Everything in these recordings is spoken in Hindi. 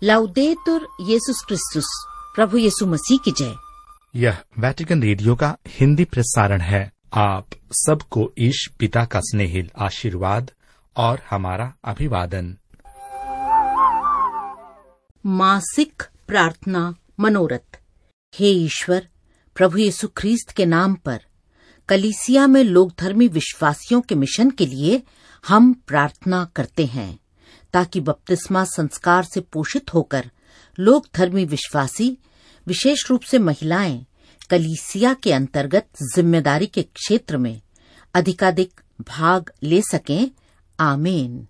लाउदेतुर येशुस क्रिस्तुस, प्रभु यीशु मसीह की जय। यह वेटिकन रेडियो का हिंदी प्रसारण है। आप सबको ईश पिता का स्नेहिल आशीर्वाद और हमारा अभिवादन। मासिक प्रार्थना मनोरथ। हे ईश्वर, प्रभु यीशु ख्रीस्त के नाम पर कलीसिया में लोक धर्मी विश्वासियों के मिशन के लिए हम प्रार्थना करते हैं, ताकि बपतिस्मा संस्कार से पोषित होकर लोक धर्मी विश्वासी, विशेष रूप से महिलाएं, कलीसिया के अंतर्गत जिम्मेदारी के क्षेत्र में अधिकाधिक भाग ले सकें। आमीन।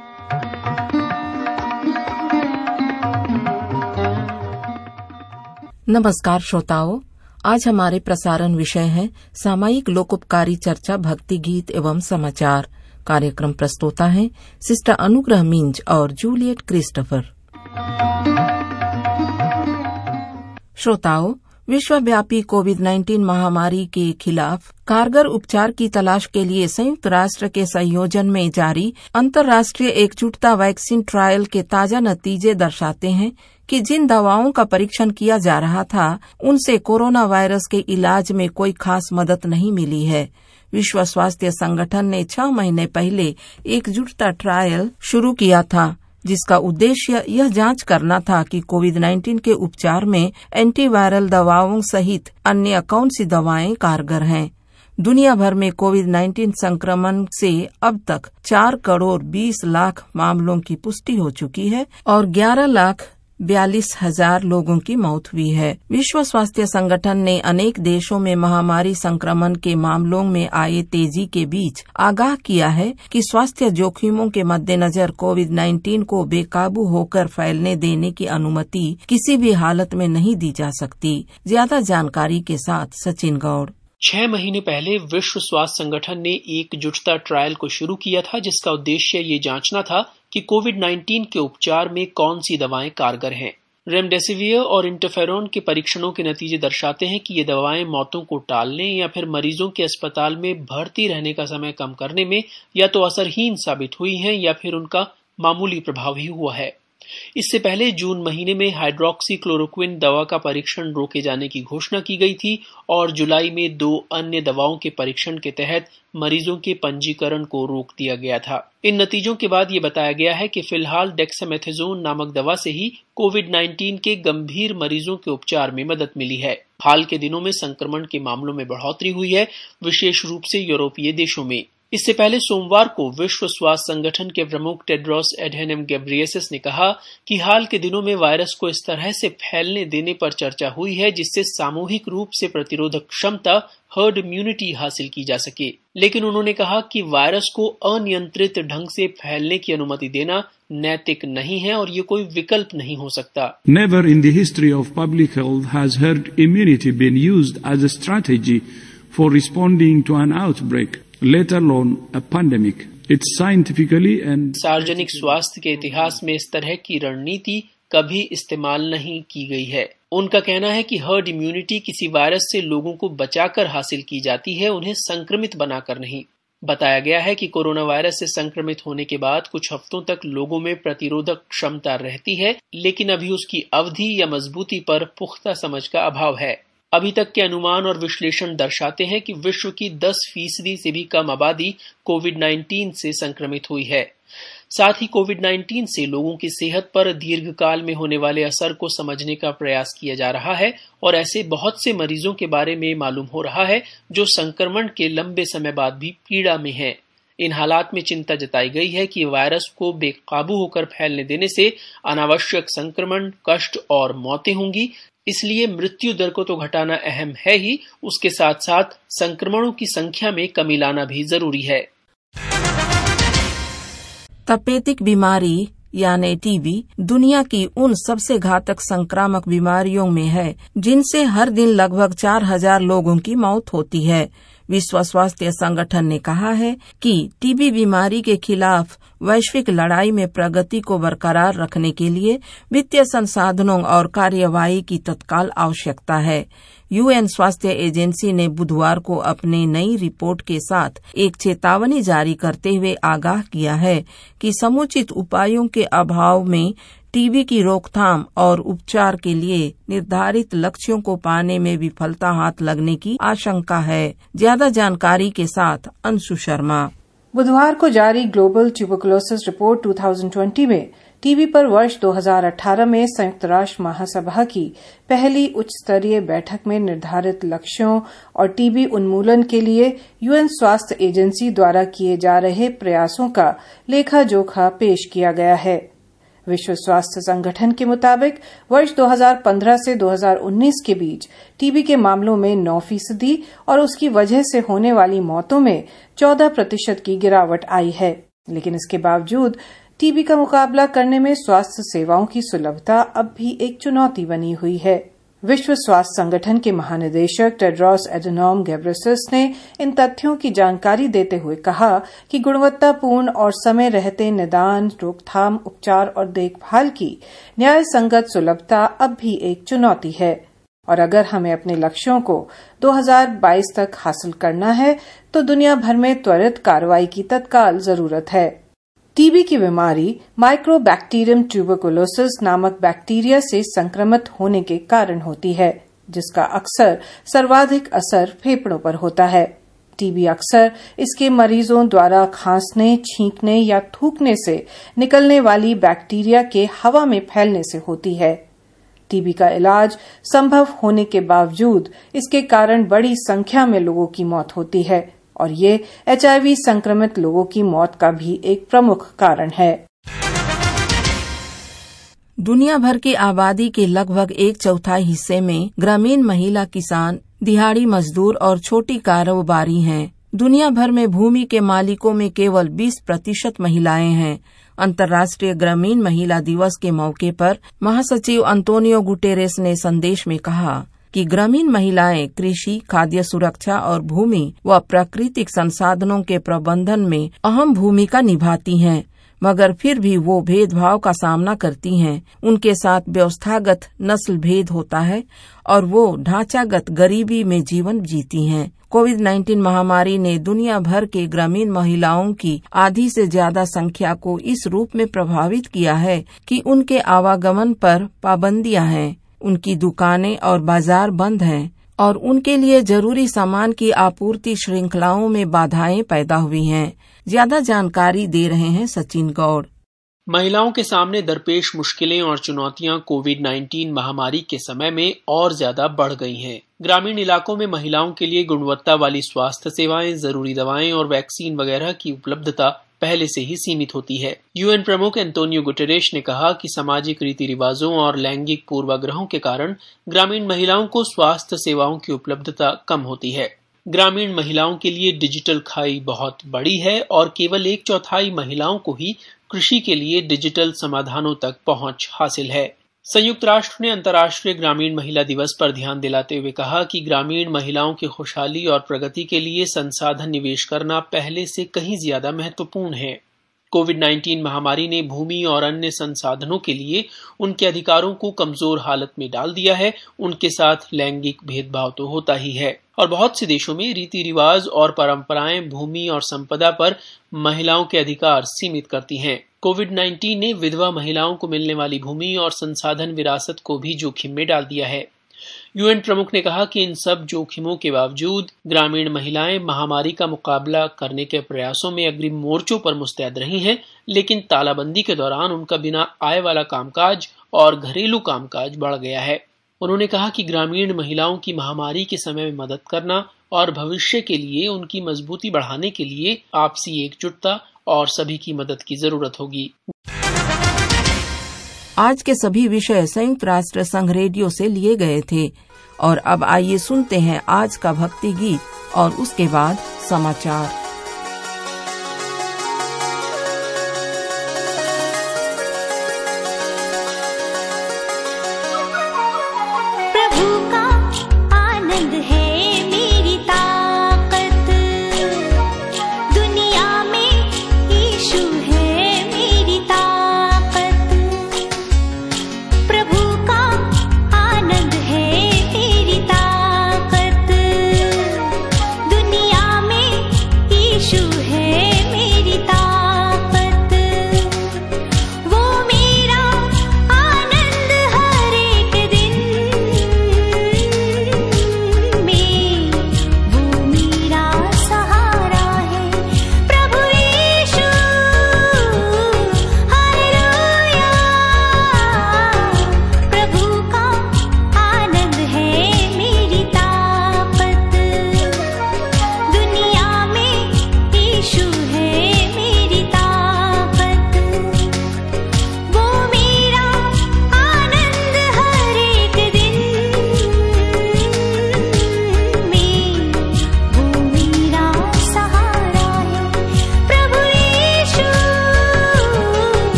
नमस्कार श्रोताओं, आज हमारे प्रसारण विषय है सामयिक लोकोपकारी चर्चा, भक्ति गीत एवं समाचार। कार्यक्रम प्रस्तोता है सिस्टर अनुग्रह मिंज और जूलियट क्रिस्टोफर। श्रोताओं, विश्वव्यापी कोविड-19 महामारी के खिलाफ कारगर उपचार की तलाश के लिए संयुक्त राष्ट्र के संयोजन में जारी अंतर्राष्ट्रीय एकजुटता वैक्सीन ट्रायल के ताजा नतीजे दर्शाते हैं कि जिन दवाओं का परीक्षण किया जा रहा था, उनसे कोरोना वायरस के इलाज में कोई खास मदद नहीं मिली है। विश्व स्वास्थ्य संगठन ने 6 महीने पहले एकजुटता ट्रायल शुरू किया था, जिसका उद्देश्य यह जांच करना था कि कोविड-19 के उपचार में एंटीवायरल दवाओं सहित अन्य कौन सी दवाएं कारगर हैं। दुनिया भर में कोविड-19 संक्रमण से अब तक 4,20,00,000 मामलों की पुष्टि हो चुकी है और 11,42,000 लोगों की मौत हुई है। विश्व स्वास्थ्य संगठन ने अनेक देशों में महामारी संक्रमण के मामलों में आए तेजी के बीच आगाह किया है कि स्वास्थ्य जोखिमों के मद्देनजर कोविड-19 को बेकाबू होकर फैलने देने की अनुमति किसी भी हालत में नहीं दी जा सकती। ज्यादा जानकारी के साथ सचिन गौड़। 6 महीने पहले विश्व स्वास्थ्य संगठन ने एकजुटता ट्रायल को शुरू किया था, जिसका उद्देश्य ये जांचना था कि कोविड-19 के उपचार में कौन सी दवाएं कारगर हैं। रेमडेसिवियर और इंटरफेरॉन के परीक्षणों के नतीजे दर्शाते हैं कि ये दवाएं मौतों को टालने या फिर मरीजों के अस्पताल में भर्ती रहने का समय कम करने में या तो असरहीन साबित हुई हैं या फिर उनका मामूली प्रभाव ही हुआ है। इससे पहले जून महीने में हाइड्रोक्सीक्लोरोक्विन दवा का परीक्षण रोके जाने की घोषणा की गई थी और जुलाई में 2 अन्य दवाओं के परीक्षण के तहत मरीजों के पंजीकरण को रोक दिया गया था। इन नतीजों के बाद ये बताया गया है कि फिलहाल डेक्सामेथासोन नामक दवा से ही कोविड-19 के गंभीर मरीजों के उपचार में मदद मिली है। हाल के दिनों में संक्रमण के मामलों में बढ़ोतरी हुई है, विशेष रूप से यूरोपीय देशों में। इससे पहले सोमवार को विश्व स्वास्थ्य संगठन के प्रमुख टेड्रोस एडहेनम घेब्रेयेसस ने कहा कि हाल के दिनों में वायरस को इस तरह से फैलने देने पर चर्चा हुई है जिससे सामूहिक रूप से प्रतिरोधक क्षमता, हर्ड इम्यूनिटी हासिल की जा सके। लेकिन उन्होंने कहा कि वायरस को अनियंत्रित ढंग से फैलने की अनुमति देना नैतिक नहीं है और ये कोई विकल्प नहीं हो सकता। Never in the history of public health has herd immunity been used as a strategy for responding to an outbreak, let alone a pandemic. It's scientifically and सार्वजनिक स्वास्थ्य के इतिहास में इस तरह की रणनीति कभी इस्तेमाल नहीं की गई है। उनका कहना है कि हर्ड इम्यूनिटी किसी वायरस से लोगों को बचाकर हासिल की जाती है, उन्हें संक्रमित बनाकर नहीं। बताया गया है कि कोरोना वायरस से संक्रमित होने के बाद कुछ हफ्तों तक लोगों में प्रतिरोधक क्षमता रहती है, लेकिन अभी उसकी अवधि या मजबूती पर पुख्ता समझ का अभाव है। अभी तक के अनुमान और विश्लेषण दर्शाते हैं कि विश्व की 10% से भी कम आबादी कोविड-19 से संक्रमित हुई है। साथ ही कोविड-19 से लोगों की सेहत पर दीर्घकाल में होने वाले असर को समझने का प्रयास किया जा रहा है और ऐसे बहुत से मरीजों के बारे में मालूम हो रहा है जो संक्रमण के लंबे समय बाद भी पीड़ा में हैं। इन हालात में चिंता जताई गई है कि वायरस को बेकाबू होकर फैलने देने से अनावश्यक संक्रमण, कष्ट और मौतें होंगी। इसलिए मृत्यु दर को तो घटाना अहम है ही, उसके साथ साथ संक्रमणों की संख्या में कमी लाना भी जरूरी है। तपेदिक बीमारी यानी टीबी दुनिया की उन सबसे घातक संक्रामक बीमारियों में है जिनसे हर दिन लगभग 4,000 लोगों की मौत होती है। विश्व स्वास्थ्य संगठन ने कहा है कि टीबी बीमारी के खिलाफ वैश्विक लड़ाई में प्रगति को बरकरार रखने के लिए वित्तीय संसाधनों और कार्यवाही की तत्काल आवश्यकता है। यूएन स्वास्थ्य एजेंसी ने बुधवार को अपनी नई रिपोर्ट के साथ एक चेतावनी जारी करते हुए आगाह किया है कि समुचित उपायों के अभाव में टीबी की रोकथाम और उपचार के लिए निर्धारित लक्ष्यों को पाने में विफलता हाथ लगने की आशंका है। ज्यादा जानकारी के साथ अंशु शर्मा। बुधवार को जारी ग्लोबल ट्यूबरकुलोसिस रिपोर्ट 2020 में टीबी पर वर्ष 2018 में संयुक्त राष्ट्र महासभा की पहली उच्च स्तरीय बैठक में निर्धारित लक्ष्यों और टीबी उन्मूलन के लिए यूएन स्वास्थ्य एजेंसी द्वारा किए जा रहे प्रयासों का लेखा जोखा पेश किया गया है। विश्व स्वास्थ्य संगठन के मुताबिक वर्ष 2015 से 2019 के बीच टीबी के मामलों में 9% और उसकी वजह से होने वाली मौतों में 14% की गिरावट आई है। लेकिन इसके बावजूद टीबी का मुकाबला करने में स्वास्थ्य सेवाओं की सुलभता अब भी एक चुनौती बनी हुई है। विश्व स्वास्थ्य संगठन के महानिदेशक टेड्रोस एडनॉम घेब्रेयेसस ने इन तथ्यों की जानकारी देते हुए कहा कि गुणवत्तापूर्ण और समय रहते निदान, रोकथाम, उपचार और देखभाल की न्याय संगत सुलभता अब भी एक चुनौती है और अगर हमें अपने लक्ष्यों को 2022 तक हासिल करना है तो दुनिया भर में त्वरित कार्रवाई की तत्काल जरूरत है। टीबी की बीमारी माइक्रोबैक्टीरियम ट्यूबरकुलोसिस नामक बैक्टीरिया से संक्रमित होने के कारण होती है, जिसका अक्सर सर्वाधिक असर फेफड़ों पर होता है। टीबी अक्सर इसके मरीजों द्वारा खांसने, छींकने या थूकने से निकलने वाली बैक्टीरिया के हवा में फैलने से होती है। टीबी का इलाज संभव होने के बावजूद इसके कारण बड़ी संख्या में लोगों की मौत होती है और ये एचआईवी संक्रमित लोगों की मौत का भी एक प्रमुख कारण है। दुनिया भर की आबादी के लगभग 1/4 हिस्से में ग्रामीण महिला किसान, दिहाड़ी मजदूर और छोटी कारोबारी हैं। दुनिया भर में भूमि के मालिकों में केवल 20% महिलाएं हैं। अंतर्राष्ट्रीय ग्रामीण महिला दिवस के मौके पर महासचिव अंतोनियो गुटेरेस ने संदेश में कहा कि ग्रामीण महिलाएं कृषि, खाद्य सुरक्षा और भूमि व प्राकृतिक संसाधनों के प्रबंधन में अहम भूमिका निभाती हैं, मगर फिर भी वो भेदभाव का सामना करती हैं। उनके साथ व्यवस्थागत नस्ल भेद होता है और वो ढांचागत गरीबी में जीवन जीती हैं। कोविड-19 महामारी ने दुनिया भर के ग्रामीण महिलाओं की आधी से ज्यादा संख्या को इस रूप में प्रभावित किया है कि उनके आवागमन पर पाबंदियां हैं, उनकी दुकानें और बाजार बंद हैं और उनके लिए जरूरी सामान की आपूर्ति श्रृंखलाओं में बाधाएं पैदा हुई हैं। ज्यादा जानकारी दे रहे हैं सचिन गौड़। महिलाओं के सामने दरपेश मुश्किलें और चुनौतियां कोविड-19 महामारी के समय में और ज्यादा बढ़ गई हैं। ग्रामीण इलाकों में महिलाओं के लिए गुणवत्ता वाली स्वास्थ्य सेवाएं, जरूरी दवाएं और वैक्सीन वगैरह की उपलब्धता पहले से ही सीमित होती है। यूएन प्रमुख एंटोनियो गुटेरेस ने कहा कि सामाजिक रीति रिवाजों और लैंगिक पूर्वाग्रहों के कारण ग्रामीण महिलाओं को स्वास्थ्य सेवाओं की उपलब्धता कम होती है। ग्रामीण महिलाओं के लिए डिजिटल खाई बहुत बड़ी है और केवल 1/4 महिलाओं को ही कृषि के लिए डिजिटल समाधानों तक पहुंच हासिल है। संयुक्त राष्ट्र ने अंतर्राष्ट्रीय ग्रामीण महिला दिवस पर ध्यान दिलाते हुए कहा कि ग्रामीण महिलाओं की खुशहाली और प्रगति के लिए संसाधन निवेश करना पहले से कहीं ज्यादा महत्वपूर्ण है। कोविड-19 महामारी ने भूमि और अन्य संसाधनों के लिए उनके अधिकारों को कमजोर हालत में डाल दिया है। उनके साथ लैंगिक भेदभाव तो होता ही है और बहुत से देशों में रीति रिवाज और परंपराएं भूमि और संपदा पर महिलाओं के अधिकार सीमित करती हैं। कोविड-19 ने विधवा महिलाओं को मिलने वाली भूमि और संसाधन विरासत को भी जोखिम में डाल दिया है। यूएन प्रमुख ने कहा कि इन सब जोखिमों के बावजूद ग्रामीण महिलाएं महामारी का मुकाबला करने के प्रयासों में अग्रिम मोर्चों पर मुस्तैद रही हैं, लेकिन तालाबंदी के दौरान उनका बिना आय वाला कामकाज और घरेलू कामकाज बढ़ गया है। उन्होंने कहा कि ग्रामीण महिलाओं की महामारी के समय में मदद करना और भविष्य के लिए उनकी मजबूती बढ़ाने के लिए आपसी एकजुटता और सभी की मदद की जरूरत होगी। आज के सभी विषय संयुक्त राष्ट्र संघ रेडियो से लिए गए थे और अब आइए सुनते हैं आज का भक्ति गीत और उसके बाद समाचार।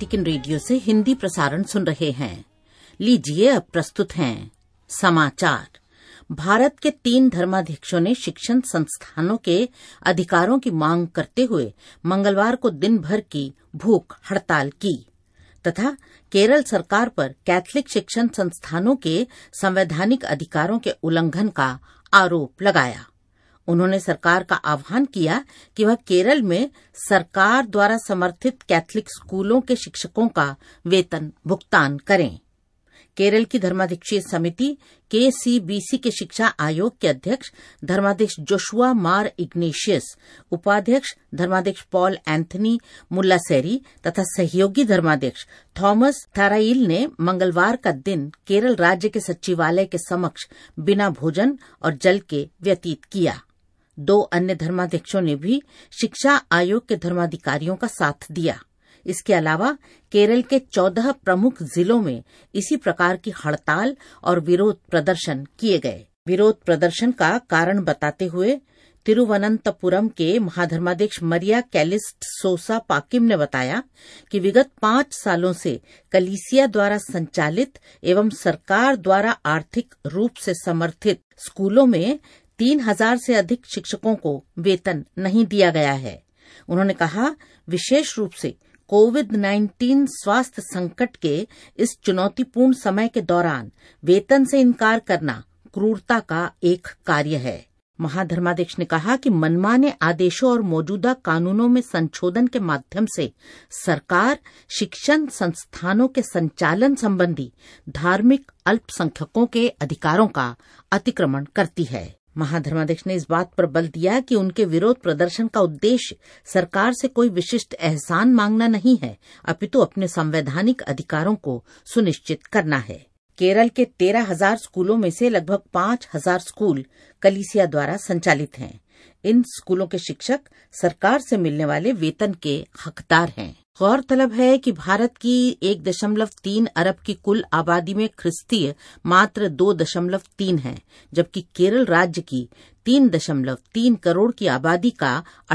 वेटिकन रेडियो से हिंदी प्रसारण सुन रहे हैं। लीजिए अब प्रस्तुत हैं समाचार। भारत के 3 धर्माध्यक्षों ने शिक्षण संस्थानों के अधिकारों की मांग करते हुए मंगलवार को दिन भर की भूख हड़ताल की तथा केरल सरकार पर कैथलिक शिक्षण संस्थानों के संवैधानिक अधिकारों के उल्लंघन का आरोप लगाया। उन्होंने सरकार का आह्वान किया कि वह केरल में सरकार द्वारा समर्थित कैथलिक स्कूलों के शिक्षकों का वेतन भुगतान करें। केरल की धर्माध्यक्षीय समिति KCBC के शिक्षा आयोग के अध्यक्ष धर्माध्यक्ष जोशुआ मार इग्नेशियस, उपाध्यक्ष धर्माध्यक्ष पॉल एंथनी मुल्लासेरी तथा सहयोगी धर्माध्यक्ष थॉमस थाराइल ने मंगलवार का दिन केरल राज्य के सचिवालय के समक्ष बिना भोजन और जल के व्यतीत किया। 2 अन्य धर्माध्यक्षों ने भी शिक्षा आयोग के धर्माधिकारियों का साथ दिया। इसके अलावा केरल के 14 प्रमुख जिलों में इसी प्रकार की हड़ताल और विरोध प्रदर्शन किए गए। विरोध प्रदर्शन का कारण बताते हुए तिरुवनंतपुरम के महाधर्माध्यक्ष मरिया कैलिस्ट सोसा पाकिम ने बताया कि विगत 5 सालों से कलीसिया द्वारा संचालित एवं सरकार द्वारा आर्थिक रूप से समर्थित स्कूलों में 3000 से अधिक शिक्षकों को वेतन नहीं दिया गया है। उन्होंने कहा, विशेष रूप से कोविड-19 स्वास्थ्य संकट के इस चुनौतीपूर्ण समय के दौरान वेतन से इनकार करना क्रूरता का एक कार्य है। महाधर्माध्यक्ष ने कहा कि मनमाने आदेशों और मौजूदा कानूनों में संशोधन के माध्यम से सरकार शिक्षण संस्थानों के संचालन संबंधी धार्मिक अल्पसंख्यकों के अधिकारों का अतिक्रमण करती है। महाधर्माध्यक्ष ने इस बात पर बल दिया कि उनके विरोध प्रदर्शन का उद्देश्य सरकार से कोई विशिष्ट एहसान मांगना नहीं है, अपितु अपने संवैधानिक अधिकारों को सुनिश्चित करना है। केरल के 13,000 स्कूलों में से लगभग 5,000 स्कूल कलीसिया द्वारा संचालित हैं। इन स्कूलों के शिक्षक सरकार से मिलने वाले वेतन के हकदार हैं। गौरतलब है कि भारत की 1.3 अरब की कुल आबादी में ख्रिस्तीय मात्र 2.3 है, जबकि केरल राज्य की 3.3 करोड़ की आबादी का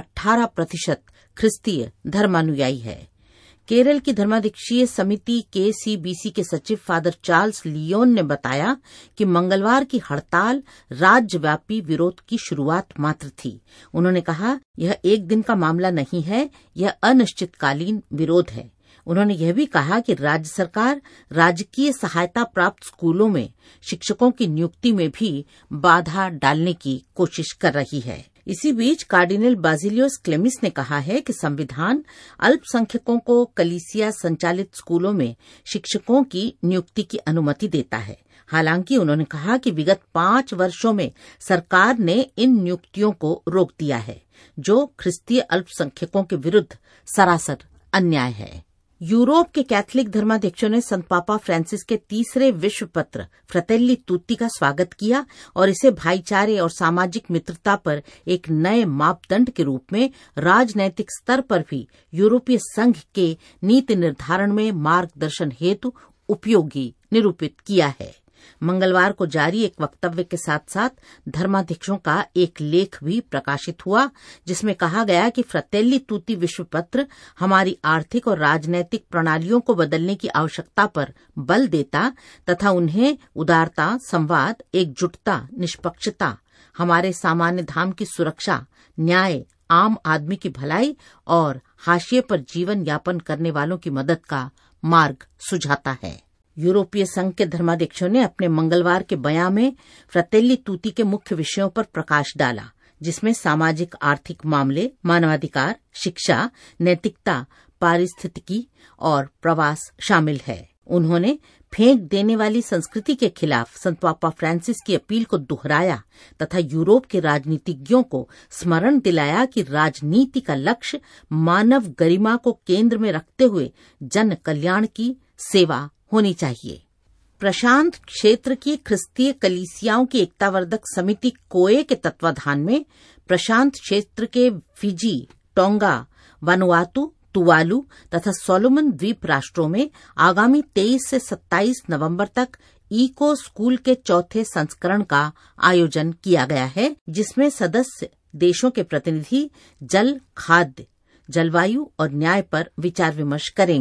18% ख्रिस्तीय धर्मानुयायी है। केरल की धर्माध्यक्षीय समिति KCBC के सचिव फादर चार्ल्स लियोन ने बताया कि मंगलवार की हड़ताल राज्यव्यापी विरोध की शुरुआत मात्र थी। उन्होंने कहा, यह एक दिन का मामला नहीं है, यह अनिश्चितकालीन विरोध है। उन्होंने यह भी कहा कि राज्य सरकार राजकीय सहायता प्राप्त स्कूलों में शिक्षकों की नियुक्ति में भी बाधा डालने की कोशिश कर रही है। इसी बीच कार्डिनल बासिलियोस क्लेमिस ने कहा है कि संविधान अल्पसंख्यकों को कलीसिया संचालित स्कूलों में शिक्षकों की नियुक्ति की अनुमति देता है। हालांकि उन्होंने कहा कि विगत 5 वर्षों में सरकार ने इन नियुक्तियों को रोक दिया है, जो ख्रिस्तीय अल्पसंख्यकों के विरुद्ध सरासर अन्याय है। यूरोप के कैथलिक धर्माध्यक्षों ने संत पापा फ्रांसिस के 3रे विश्व पत्र फ्रatelli tutti का स्वागत किया और इसे भाईचारे और सामाजिक मित्रता पर एक नए मापदंड के रूप में राजनैतिक स्तर पर भी यूरोपीय संघ के नीति निर्धारण में मार्गदर्शन हेतु उपयोगी निरूपित किया है। मंगलवार को जारी एक वक्तव्य के साथ साथ धर्माध्यक्षों का एक लेख भी प्रकाशित हुआ, जिसमें कहा गया कि फ्रatelli tutti विश्व पत्र हमारी आर्थिक और राजनैतिक प्रणालियों को बदलने की आवश्यकता पर बल देता तथा उन्हें उदारता, संवाद, एकजुटता, निष्पक्षता, हमारे सामान्य धाम की सुरक्षा, न्याय, आम आदमी की भलाई और हाशिए पर जीवन यापन करने वालों की मदद का मार्ग सुझाता है। यूरोपीय संघ के धर्माध्यक्षों ने अपने मंगलवार के बयान में फ्रatelli tutti के मुख्य विषयों पर प्रकाश डाला, जिसमें सामाजिक आर्थिक मामले, मानवाधिकार, शिक्षा, नैतिकता, पारिस्थितिकी और प्रवास शामिल है। उन्होंने फेंक देने वाली संस्कृति के खिलाफ संत पापा फ्रांसिस की अपील को दोहराया तथा यूरोप के राजनीतिज्ञों को स्मरण दिलाया कि राजनीति का लक्ष्य मानव गरिमा को केंद्र में रखते हुए जन कल्याण की सेवा होनी चाहिए। प्रशांत क्षेत्र की ख्रिस्तीय कलीसियाओं की एकतावर्धक समिति कोए के तत्वाधान में प्रशांत क्षेत्र के फिजी, टोंगा, वानुआतु, तुवालू तथा सोलोमन द्वीप राष्ट्रों में आगामी 23 से 27 नवंबर तक इको स्कूल के 4थे संस्करण का आयोजन किया गया है, जिसमें सदस्य देशों के प्रतिनिधि जल, खाद्य, जलवायु और न्याय पर विचार विमर्श करेंगे।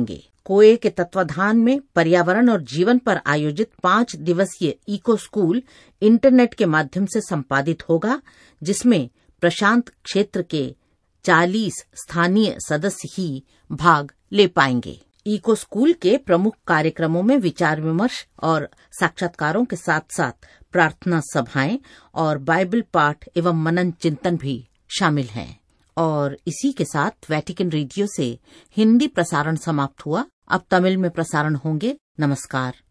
कोए के तत्वाधान में पर्यावरण और जीवन पर आयोजित 5 दिवसीय इको स्कूल इंटरनेट के माध्यम से संपादित होगा, जिसमें प्रशांत क्षेत्र के 40 स्थानीय सदस्य ही भाग ले पाएंगे। इको स्कूल के प्रमुख कार्यक्रमों में विचार विमर्श और साक्षात्कारों के साथ साथ प्रार्थना सभाएं और बाइबल पाठ एवं मनन चिंतन भी शामिल हैं। और इसी के साथ वेटिकन रेडियो से हिंदी प्रसारण समाप्त हुआ। अब तमिल में प्रसारण होंगे। नमस्कार।